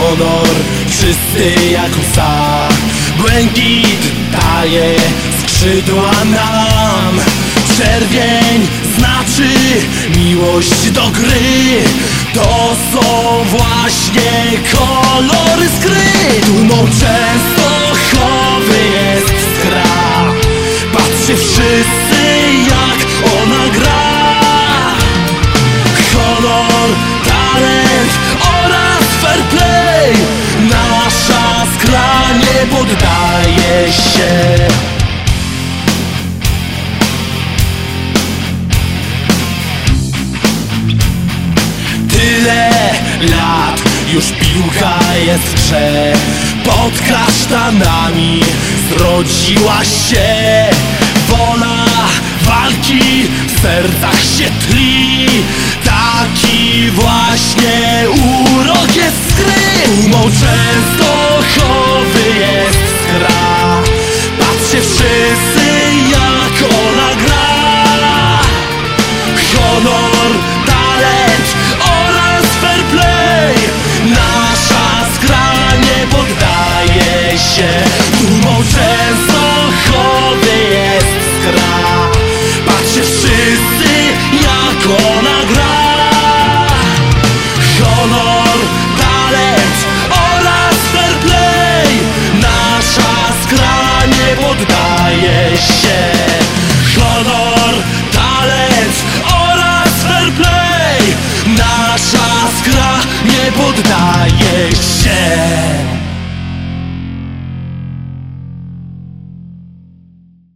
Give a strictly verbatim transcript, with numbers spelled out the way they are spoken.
honor czysty jak łza. Błękit daje skrzydła nam. Czerwień znaczy miłość do gry. To są właśnie kolory skry. Dumą Częstochowy jest skra. Patrzcie wszyscy, jak ona gra. Honor, talent oraz fair play. Nasza skra nie poddaje się. Tyle lat już piłka jest w grze. Pod kasztanami zrodziła się wola walki, w sercach się tli. Taki właśnie urok jest skry. Dumą Częstochowy jest skra. Patrzcie wszyscy,